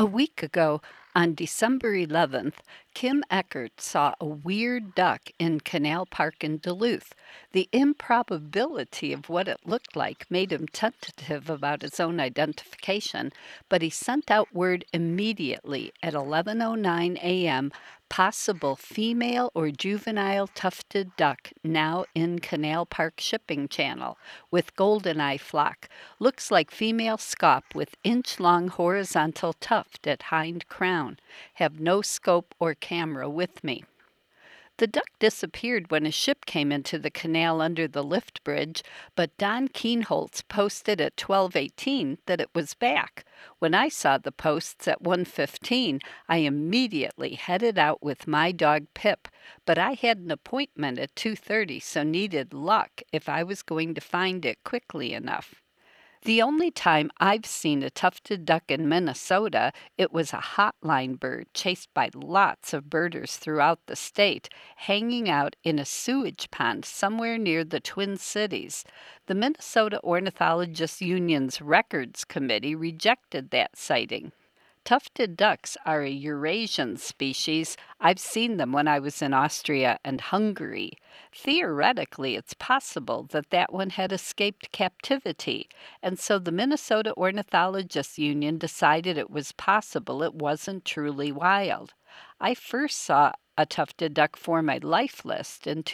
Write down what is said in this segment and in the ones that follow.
A week ago, on December 11th, Kim Eckert saw a weird duck in Canal Park in Duluth. The improbability of what it looked like made him tentative about his own identification, but he sent out word immediately at 11:09 a.m. Possible female or juvenile tufted duck now in Canal Park shipping channel with goldeneye flock. Looks like female scaup with inch-long horizontal tuft at hind crown. Have no scope or camera with me. The duck disappeared when a ship came into the canal under the lift bridge, but Don Keenholz posted at 12:18 that it was back. When I saw the posts at 1:15, I immediately headed out with my dog Pip, but I had an appointment at 2:30, so needed luck if I was going to find it quickly enough. The only time I've seen a tufted duck in Minnesota, it was a hotline bird chased by lots of birders throughout the state, hanging out in a sewage pond somewhere near the Twin Cities. The Minnesota Ornithologists Union's Records Committee rejected that sighting. Tufted ducks are a Eurasian species. I've seen them when I was in Austria and Hungary. Theoretically, it's possible that that one had escaped captivity, and so the Minnesota Ornithologists Union decided it was possible it wasn't truly wild. I first saw a tufted duck for my life list in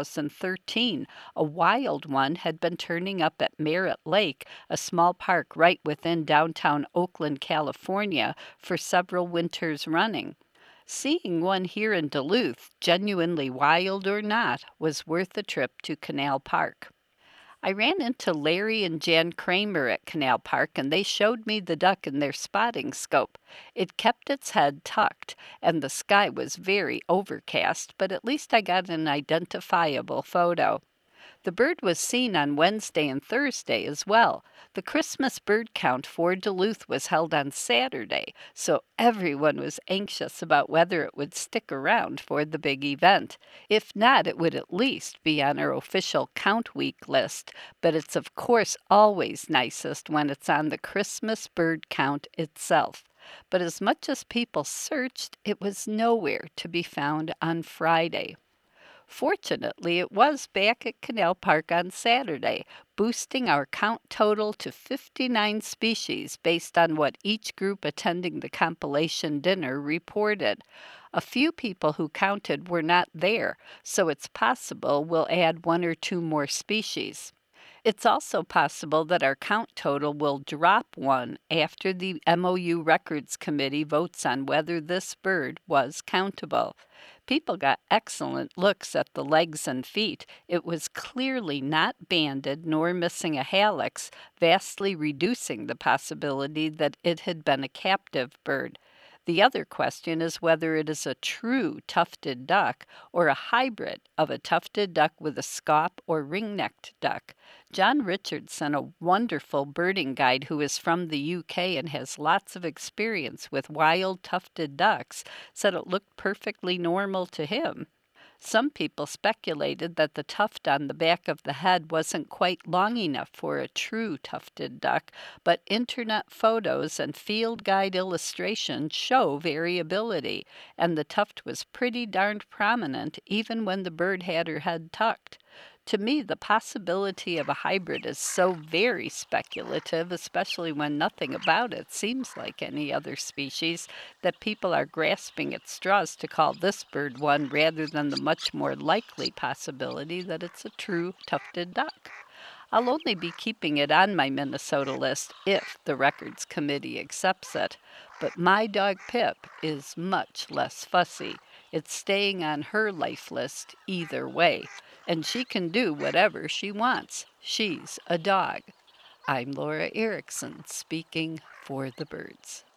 2013. A wild one had been turning up at Merritt Lake, a small park right within downtown Oakland, California, for several winters running. Seeing one here in Duluth, genuinely wild or not, was worth a trip to Canal Park. I ran into Larry and Jan Kramer at Canal Park, and they showed me the duck in their spotting scope. It kept its head tucked, and the sky was very overcast, but at least I got an identifiable photo. The bird was seen on Wednesday and Thursday as well. The Christmas bird count for Duluth was held on Saturday, so everyone was anxious about whether it would stick around for the big event. If not, it would at least be on our official count week list, but it's of course always nicest when it's on the Christmas bird count itself. But as much as people searched, it was nowhere to be found on Friday. Fortunately, it was back at Canal Park on Saturday, boosting our count total to 59 species based on what each group attending the compilation dinner reported. A few people who counted were not there, so it's possible we'll add one or two more species. It's also possible that our count total will drop one after the MOU Records Committee votes on whether this bird was countable. People got excellent looks at the legs and feet. It was clearly not banded nor missing a hallux, vastly reducing the possibility that it had been a captive bird. The other question is whether it is a true tufted duck or a hybrid of a tufted duck with a scaup or ring-necked duck. John Richardson, a wonderful birding guide who is from the UK and has lots of experience with wild tufted ducks, said it looked perfectly normal to him. Some people speculated that the tuft on the back of the head wasn't quite long enough for a true tufted duck, but internet photos and field guide illustrations show variability, and the tuft was pretty darned prominent even when the bird had her head tucked. To me, the possibility of a hybrid is so very speculative, especially when nothing about it seems like any other species, that people are grasping at straws to call this bird one rather than the much more likely possibility that it's a true tufted duck. I'll only be keeping it on my Minnesota list if the Records Committee accepts it, but my dog Pip is much less fussy. It's staying on her life list either way, and she can do whatever she wants. She's a dog. I'm Laura Erickson, speaking for the birds.